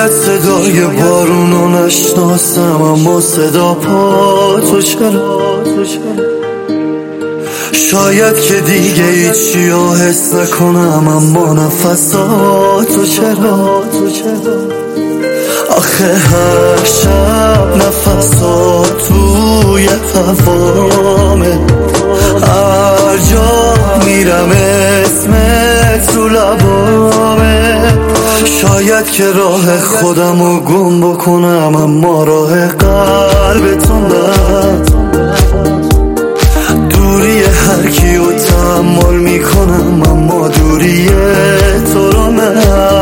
شاید صدای بارونو نشناسم، اما صدا پا تو چرا؟ شاید که دیگه هیچی رو حس نکنم، اما نفساتو چرا؟ آخه هر شب نفسات توی هوامه، هر جا میرم اسمت تو لبامه. شاید که راه خودمو گم بکنم، اما راه قلبتون نه. دوری هر کیو تحمل میکنم، اما دوری تو رو نه.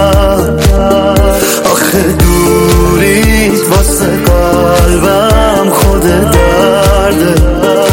آخه دوریت واسه قلبم خود درده،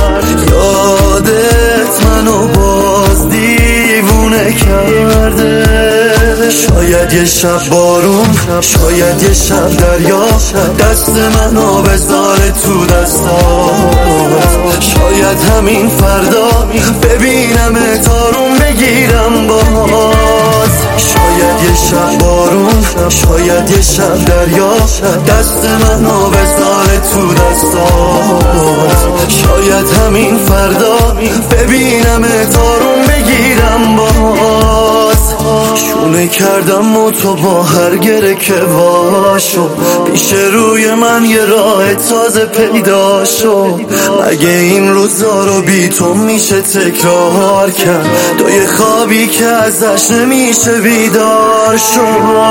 یادت منو باز دیوونه کرده. شاید یه شب بارون، شاید یه شب دریا، دست منو بذاره تو دستات. شاید همین فردا ببینم تارون بگیرم باز. شاید یه شب بارون، شاید یه شب دریا، دست منو بذاره تو دستات. شاید همین فردا ببینم تارون بگیرم باز. شونه کردم و تو با هر گره که واشو، پیش روی من یه راه تازه پیدا شو. مگه این روزا رو بی تو میشه تکرار کرد؟ تو یه خوابی که ازش نمیشه بیدار شو.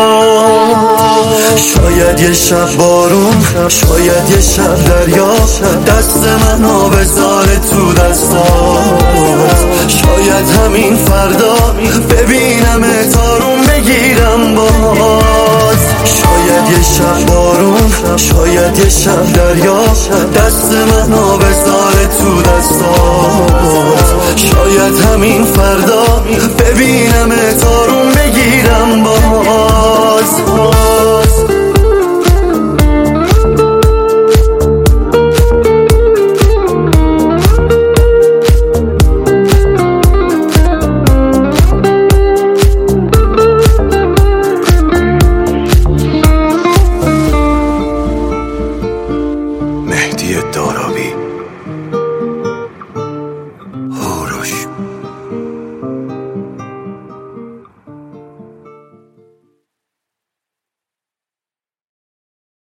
شاید یه شب بارون، شاید یه شب دریا، دست منو بذاره تو دستات. شاید همین فردا ببینم تارون بگیرم باز. شاید یه شب بارون، شاید یه شب دریا، دست منو بذاره تو دستات. شاید همین فردا ببینم تارون بگیرم باز.